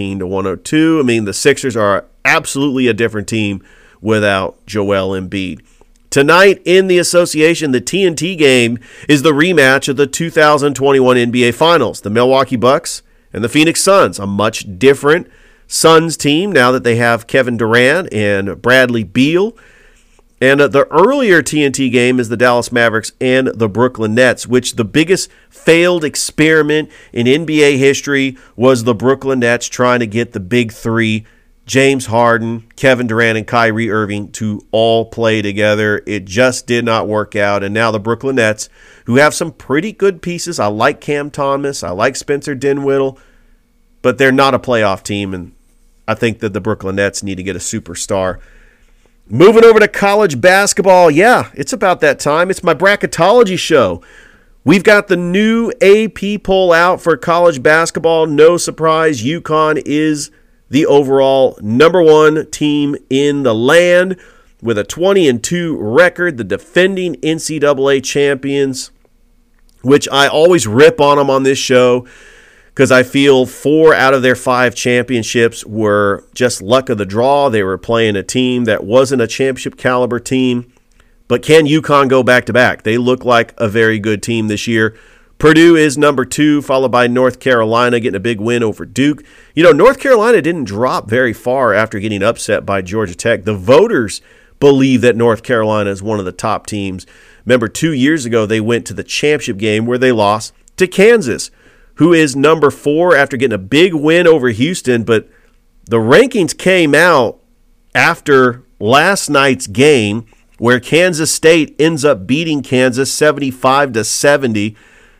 118-102. The Sixers are absolutely a different team without Joel Embiid. Tonight in the association, the TNT game is the rematch of the 2021 NBA Finals. The Milwaukee Bucks and the Phoenix Suns, a much different Suns team now that they have Kevin Durant and Bradley Beal. And the earlier TNT game is the Dallas Mavericks and the Brooklyn Nets, which the biggest failed experiment in NBA history was the Brooklyn Nets trying to get the big three, James Harden, Kevin Durant, and Kyrie Irving, to all play together. It just did not work out. And now the Brooklyn Nets, who have some pretty good pieces. I like Cam Thomas. I like Spencer Dinwiddie. But they're not a playoff team, and I think that the Brooklyn Nets need to get a superstar. Moving over to college basketball. Yeah, it's about that time. It's my bracketology show. We've got the new AP poll out for college basketball. No surprise, UConn is the overall number 1 team in the land with a 20-2 record, the defending NCAA champions, which I always rip on them on this show because I feel 4 out of their 5 championships were just luck of the draw. They were playing a team that wasn't a championship caliber team. But can UConn go back-to-back? They look like a very good team this year. Purdue is number 2, followed by North Carolina getting a big win over Duke. North Carolina didn't drop very far after getting upset by Georgia Tech. The voters believe that North Carolina is one of the top teams. Remember, 2 years ago, they went to the championship game where they lost to Kansas, who is number 4 after getting a big win over Houston. But the rankings came out after last night's game where Kansas State ends up beating Kansas 75-70.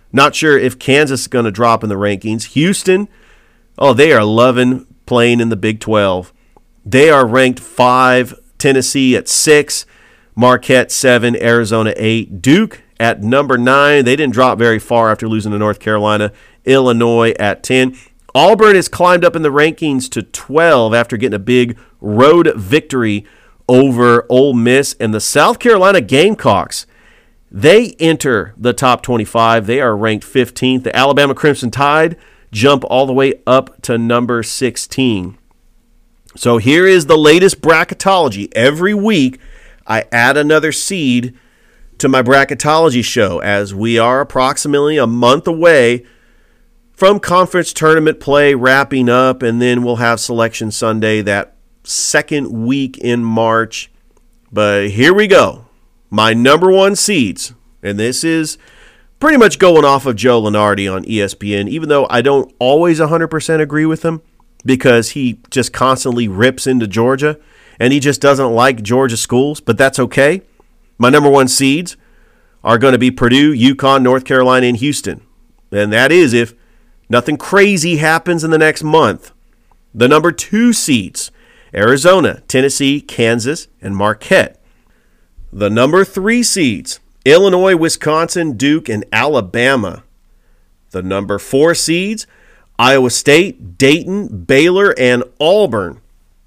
Not sure if Kansas is going to drop in the rankings. Houston, they are loving playing in the Big 12. They are ranked 5, Tennessee at 6, Marquette 7, Arizona 8, Duke at number 9. They didn't drop very far after losing to North Carolina. Illinois at 10. Auburn has climbed up in the rankings to 12 after getting a big road victory over Ole Miss. And the South Carolina Gamecocks, they enter the top 25. They are ranked 15th. The Alabama Crimson Tide jump all the way up to number 16. So here is the latest bracketology. Every week, I add another seed to my bracketology show as we are approximately a month away from conference tournament play wrapping up, and then we'll have Selection Sunday that second week in March. But here we go. My number 1 seeds, and this is pretty much going off of Joe Lunardi on ESPN, even though I don't always 100% agree with him because he just constantly rips into Georgia, and he just doesn't like Georgia schools, but that's okay. My number 1 seeds are going to be Purdue, UConn, North Carolina, and Houston. And that is if nothing crazy happens in the next month. The number 2 seeds, Arizona, Tennessee, Kansas, and Marquette. The number 3 seeds, Illinois, Wisconsin, Duke, and Alabama. The number 4 seeds, Iowa State, Dayton, Baylor, and Auburn.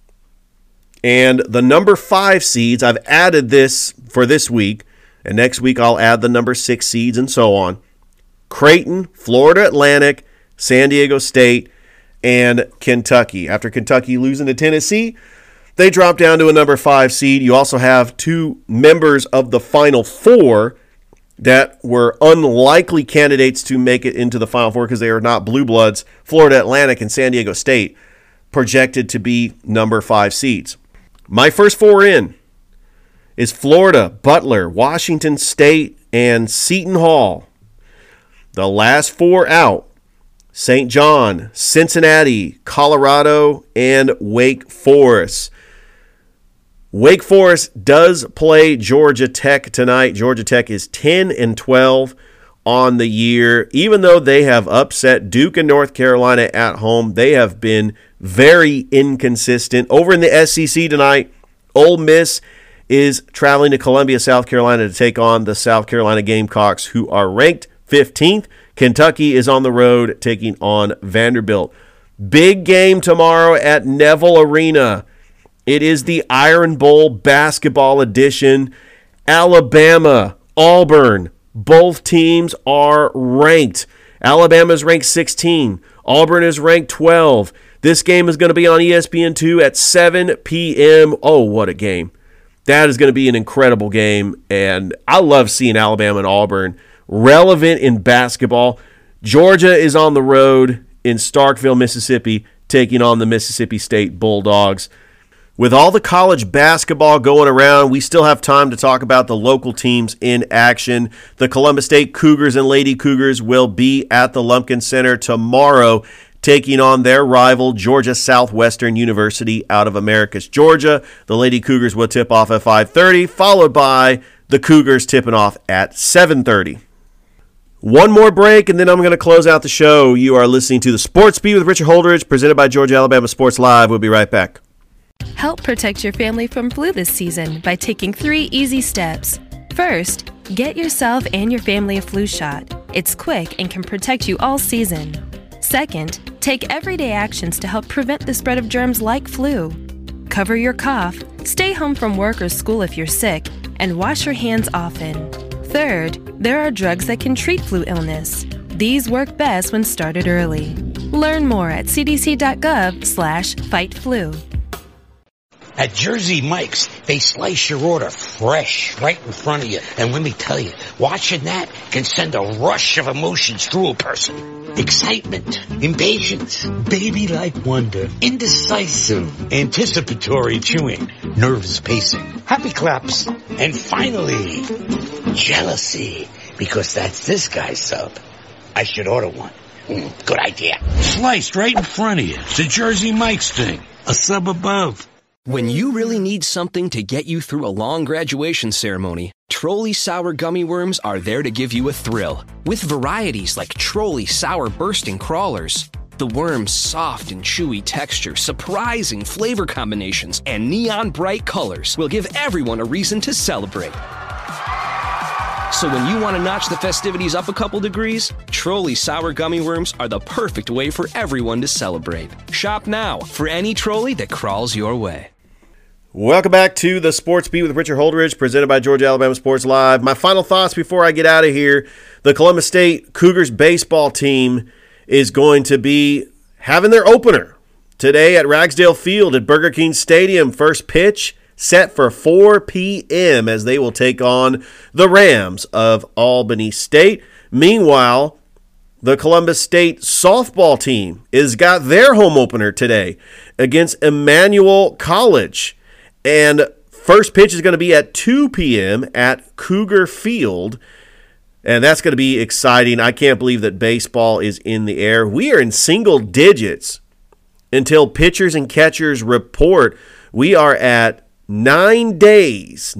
And the number 5 seeds, I've added this for this week, and next week I'll add the number 6 seeds and so on. Creighton, Florida Atlantic, San Diego State, and Kentucky. After Kentucky losing to Tennessee, they drop down to a number 5 seed. You also have 2 members of the Final Four that were unlikely candidates to make it into the Final Four because they are not blue bloods. Florida Atlantic and San Diego State projected to be number 5 seeds. My first 4 in is Florida, Butler, Washington State, and Seton Hall. The last 4 out, St. John, Cincinnati, Colorado, and Wake Forest. Wake Forest does play Georgia Tech tonight. Georgia Tech is 10-12 on the year. Even though they have upset Duke and North Carolina at home, they have been very inconsistent. Over in the SEC tonight, Ole Miss is traveling to Columbia, South Carolina to take on the South Carolina Gamecocks, who are ranked 15th. Kentucky is on the road taking on Vanderbilt. Big game tomorrow at Neville Arena. It is the Iron Bowl basketball edition. Alabama, Auburn, both teams are ranked. Alabama is ranked 16. Auburn is ranked 12. This game is going to be on ESPN2 at 7 p.m. Oh, what a game. That is going to be an incredible game, and I love seeing Alabama and Auburn relevant in basketball. Georgia is on the road in Starkville, Mississippi, taking on the Mississippi State Bulldogs. With all the college basketball going around, we still have time to talk about the local teams in action. The Columbus State Cougars and Lady Cougars will be at the Lumpkin Center tomorrow, taking on their rival, Georgia Southwestern University out of Americus, Georgia. The Lady Cougars will tip off at 5:30, followed by the Cougars tipping off at 7:30. One more break, and then I'm going to close out the show. You are listening to the Sports Beat with Richard Holdridge, presented by Georgia Alabama Sports Live. We'll be right back. Help protect your family from flu this season by taking 3 easy steps. First, get yourself and your family a flu shot. It's quick and can protect you all season. Second, take everyday actions to help prevent the spread of germs like flu. Cover your cough, stay home from work or school if you're sick, and wash your hands often. Third, there are drugs that can treat flu illness. These work best when started early. Learn more at cdc.gov/fightflu. At Jersey Mike's, they slice your order fresh right in front of you. And let me tell you, watching that can send a rush of emotions through a person. Excitement, impatience, baby-like wonder, indecisive, anticipatory chewing, nerves pacing, happy claps, and finally, jealousy. Because that's this guy's sub. I should order one. Good idea. Sliced right in front of you. It's a Jersey Mike's thing. A sub above. When you really need something to get you through a long graduation ceremony, Trolli Sour Gummy Worms are there to give you a thrill. With varieties like Trolli Sour Bursting Crawlers, the worm's soft and chewy texture, surprising flavor combinations, and neon bright colors will give everyone a reason to celebrate. So when you want to notch the festivities up a couple degrees, Trolli Sour Gummy Worms are the perfect way for everyone to celebrate. Shop now for any Trolli that crawls your way. Welcome back to the Sports Beat with Richard Holdridge, presented by Georgia Alabama Sports Live. My final thoughts before I get out of here. The Columbus State Cougars baseball team is going to be having their opener today at Ragsdale Field at Burger King Stadium. First pitch set for 4 p.m. as they will take on the Rams of Albany State. Meanwhile, the Columbus State softball team has got their home opener today against Emmanuel College. And first pitch is going to be at 2 p.m. at Cougar Field. And that's going to be exciting. I can't believe that baseball is in the air. We are in single digits until pitchers and catchers report. We are at 9 days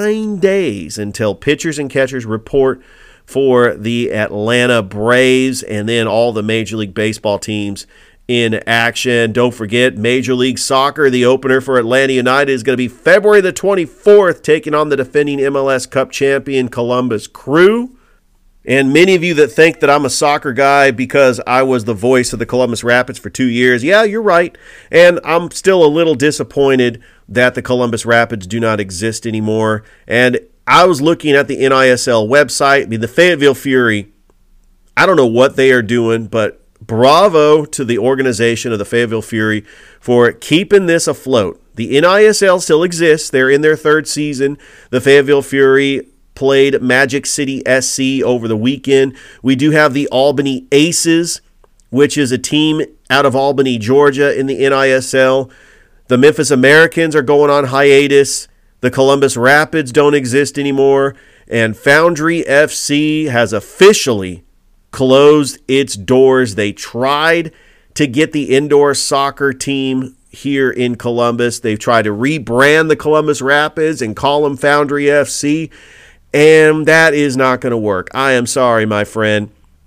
until pitchers and catchers report for the Atlanta Braves, and then all the Major League Baseball teams in action. Don't forget, Major League Soccer, the opener for Atlanta United is going to be February the 24th, taking on the defending MLS Cup champion Columbus Crew. And many of you that think that I'm a soccer guy because I was the voice of the Columbus Rapids for 2 years, yeah, you're right. And I'm still a little disappointed that the Columbus Rapids do not exist anymore. And I was looking at the NISL website. I mean, the Fayetteville Fury, I don't know what they are doing, but bravo to the organization of the Fayetteville Fury for keeping this afloat. The NISL still exists. They're in their third season. The Fayetteville Fury played Magic City SC over the weekend. We do have the Albany Aces, which is a team out of Albany, Georgia in the NISL. The Memphis Americans are going on hiatus. The Columbus Rapids don't exist anymore. And Foundry FC has officially closed its doors. They tried to get the indoor soccer team here in Columbus. They've tried to rebrand the Columbus Rapids and call them Foundry FC. And that is not going to work. I am sorry, my friend.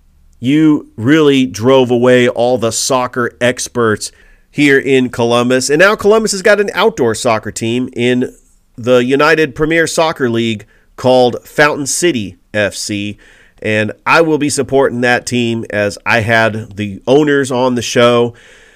You really drove away all the soccer experts here in Columbus. And now Columbus has got an outdoor soccer team in the United Premier Soccer League called Fountain City FC. And I will be supporting that team, as I had the owners on the show.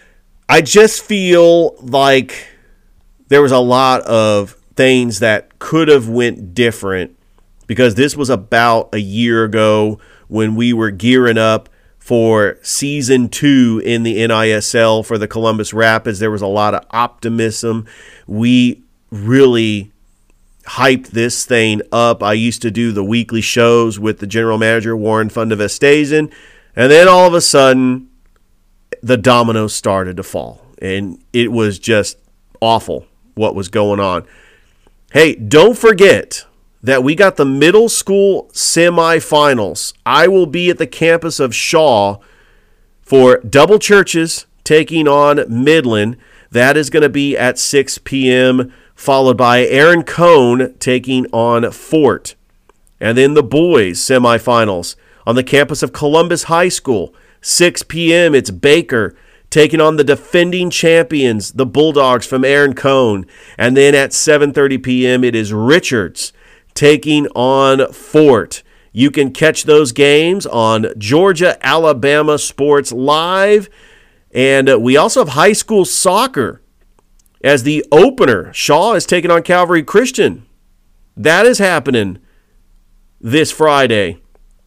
I just feel like there was a lot of things that could have went different, because this was about a year ago when we were gearing up for Season 2 in the NISL for the Columbus Rapids. There was a lot of optimism. We really hyped this thing up. I used to do the weekly shows with the general manager, Warren Fundavestaisen, and then all of a sudden, the dominoes started to fall, and it was just awful what was going on. Hey, don't forget that we got the middle school semifinals. I will be at the campus of Shaw for Double Churches taking on Midland. That is going to be at 6 p.m., followed by Aaron Cone taking on Fort. And then the boys semifinals on the campus of Columbus High School. 6 p.m., it's Baker taking on the defending champions, the Bulldogs from Aaron Cone. And then at 7:30 p.m., it is Richards taking on Fort. You can catch those games on Georgia Alabama Sports Live. And we also have high school soccer as the opener. Shaw is taking on Calvary Christian. That is happening this Friday.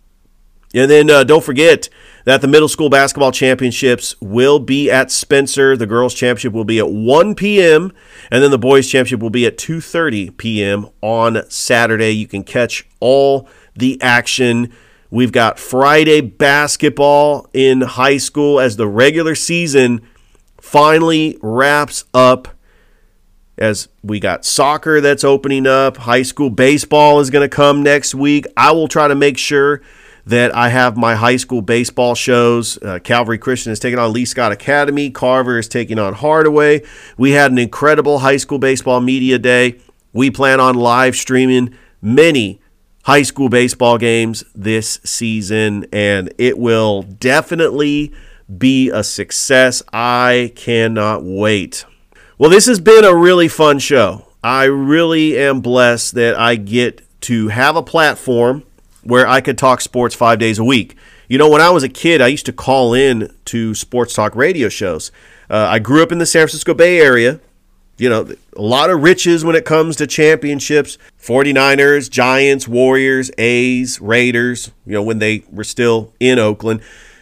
And then don't forget that the middle school basketball championships will be at Spencer. The girls' championship will be at 1 p.m., and then the boys' championship will be at 2:30 p.m. on Saturday. You can catch all the action. We've got Friday basketball in high school as the regular season finally wraps up, as we got soccer that's opening up. High school baseball is going to come next week. I will try to make sure that I have my high school baseball shows. Calvary Christian is taking on Lee Scott Academy. Carver is taking on Hardaway. We had an incredible high school baseball media day. We plan on live streaming many high school baseball games this season, and it will definitely be a success. I cannot wait. Well, this has been a really fun show. I really am blessed that I get to have a platform where I could talk sports 5 days a week. You know, when I was a kid, I used to call in to sports talk radio shows. I grew up in the San Francisco Bay Area. You know, a lot of riches when it comes to championships. 49ers, Giants, Warriors, A's, Raiders, you know, when they were still in Oakland.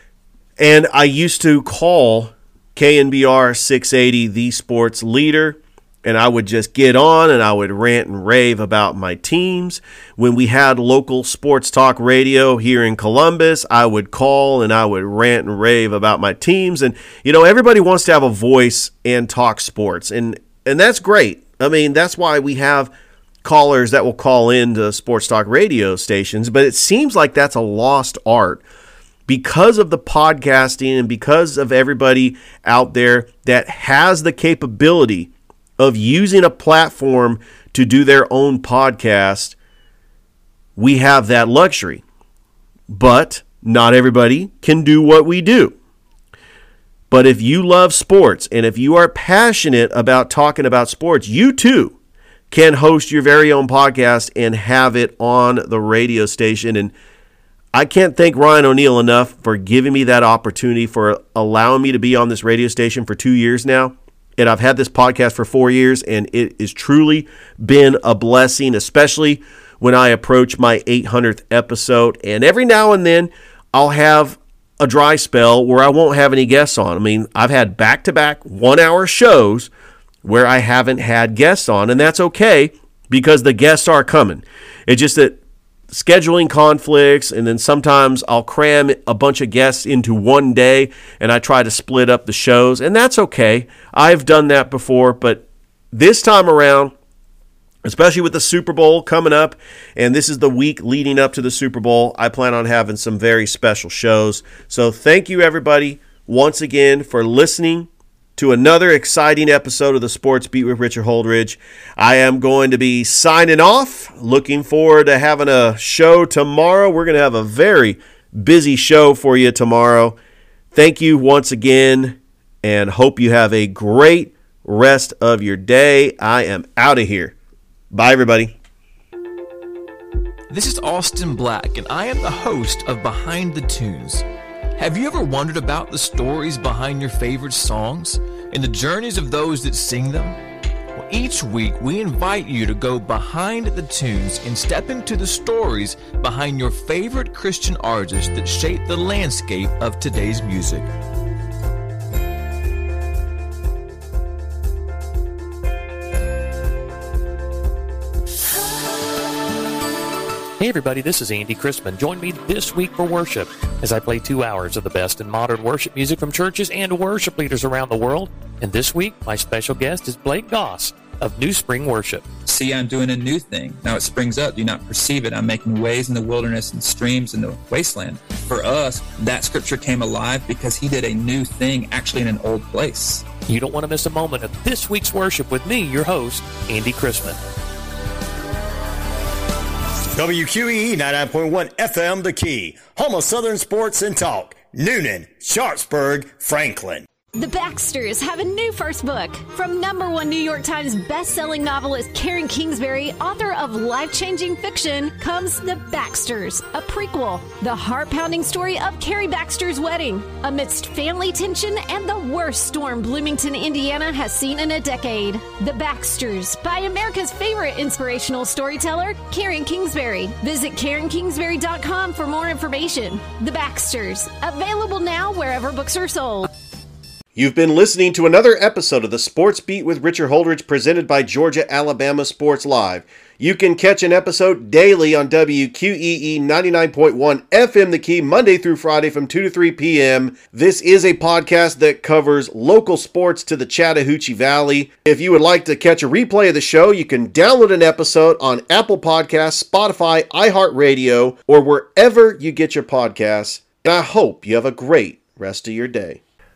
And I used to call KNBR 680 the sports leader, and I would just get on and I would rant and rave about my teams. When we had local sports talk radio here in Columbus, I would call and I would rant and rave about my teams. And, you know, everybody wants to have a voice and talk sports. And that's great. I mean, that's why we have callers that will call into sports talk radio stations. But it seems like that's a lost art because of the podcasting and because of everybody out there that has the capability of using a platform to do their own podcast. We have that luxury. But not everybody can do what we do. But if you love sports and if you are passionate about talking about sports, you too can host your very own podcast and have it on the radio station. And I can't thank Ryan O'Neal enough for giving me that opportunity, for allowing me to be on this radio station for 2 years now. And I've had this podcast for 4 years, and it has truly been a blessing, especially when I approach my 800th episode. And every now and then, I'll have a dry spell where I won't have any guests on. I mean, I've had back-to-back 1-hour shows where I haven't had guests on, and that's okay because the guests are coming. It's just that scheduling conflicts, and then sometimes I'll cram a bunch of guests into one day, and I try to split up the shows, and that's okay. I've done that before, but this time around, especially with the Super Bowl coming up, and this is the week leading up to the Super Bowl, I plan on having some very special shows. So thank you, everybody, once again for listening to another exciting episode of the Sports Beat with Richard Holdridge. I am going to be signing off. Looking forward to having a show tomorrow. We're going to have a very busy show for you tomorrow. Thank you once again, and hope you have a great rest of your day. I am out of here. Bye, everybody. This is Austin Black, and I am the host of Behind the Tunes. Have you ever wondered about the stories behind your favorite songs and the journeys of those that sing them? Well, each week we invite you to go behind the tunes and step into the stories behind your favorite Christian artists that shape the landscape of today's music. Hey everybody, this is Andy Christman. Join me this week for worship as I play 2 hours of the best in modern worship music from churches and worship leaders around the world. And this week, my special guest is Blake Goss of New Spring Worship. See, I'm doing a new thing. Now it springs up. Do you not perceive it? I'm making ways in the wilderness and streams in the wasteland. For us, that scripture came alive because he did a new thing actually in an old place. You don't want to miss a moment of this week's worship with me, your host, Andy Christman. WQEE 99.1 FM The Key, home of Southern Sports and Talk. Noonan, Sharpsburg, Franklin. The Baxters have a new first book. From #1 New York Times best-selling novelist Karen Kingsbury, author of life-changing fiction, comes The Baxters, a prequel, the heart-pounding story of Carrie Baxter's wedding. Amidst family tension and the worst storm Bloomington, Indiana has seen in a decade. The Baxters, by America's favorite inspirational storyteller, Karen Kingsbury. Visit KarenKingsbury.com for more information. The Baxters, available now wherever books are sold. You've been listening to another episode of the Sports Beat with Richard Holdridge presented by Georgia-Alabama Sports Live. You can catch an episode daily on WQEE 99.1 FM The Key, Monday through Friday from 2 to 3 p.m. This is a podcast that covers local sports to the Chattahoochee Valley. If you would like to catch a replay of the show, you can download an episode on Apple Podcasts, Spotify, iHeartRadio, or wherever you get your podcasts. And I hope you have a great rest of your day.